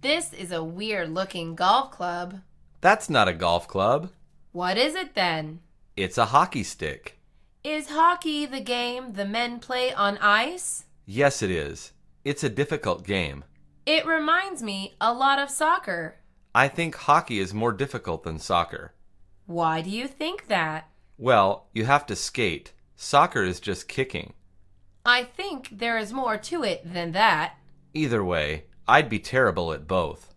This is a weird-looking golf club. That's not a golf club. What is it then? It's a hockey stick. Is hockey the game the men play on ice? Yes, it is. It's a difficult game. It reminds me a lot of soccer. I think hockey is more difficult than soccer. Why do you think that? Well, you have to skate. Soccer is just kicking. I think there is more to it than that. Either way, I'd be terrible at both.